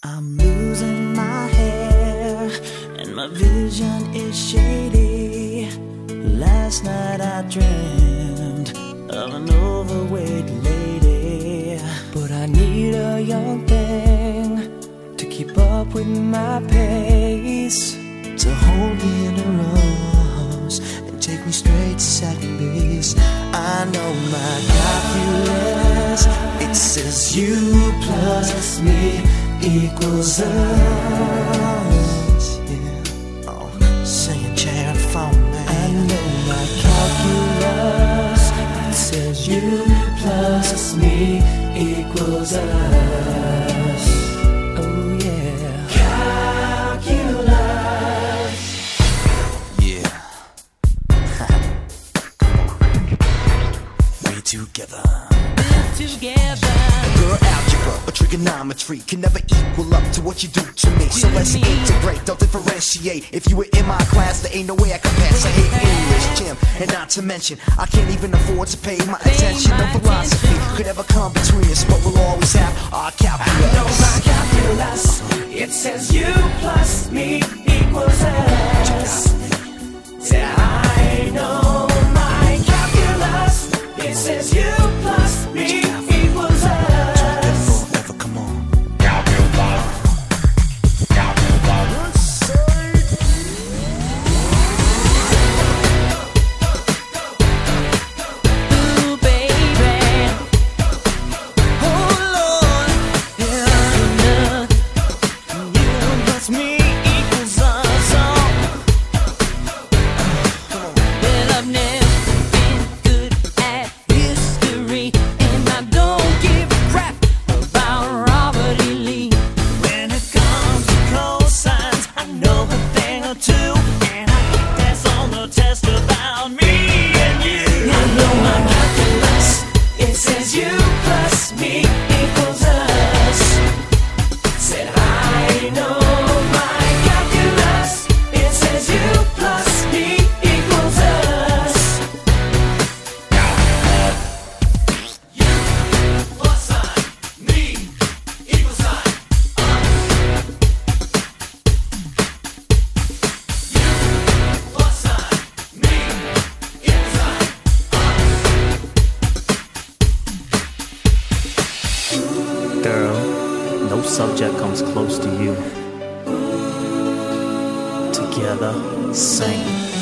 I'm losing my hair and my vision is shady. Last night I dreamed of an overweight lady, but I need a young thing to keep up with my pace, to hold me in her arms and take me straight to second base. I know my calculus, it says you plus me equals us. Yeah. Oh, singing chair phone, man. I know my calculus, it says you plus me equals us. Oh yeah. Calculus. Yeah. We together. Girl, algebra or trigonometry can never equal up to what you do to me. So let's integrate, don't differentiate. If you were in my class, there ain't no way I can pass. I hate English, gym, and not to mention I can't even afford to pay my attention. No philosophy could ever come between us, but we'll always have our calculus. I know my calculus, it says you plus me equals us. I know my calculus, it says you plus me equals us. Forever, come on. Ooh, baby. Oh, Lord. Yeah. You plus me equals us all. Well, I've never been good at history, and I don't give a crap about Robert E. Lee. When it comes to cosines, I know a thing or two, and I think that's on the test about me and you. I know my calculus, it says you plus me equals us. Said I know my calculus, it says you plus me equals us. You plus sign me equals sign us. You plus sign me equals sign Girl, no subject comes close to you. Together, sing.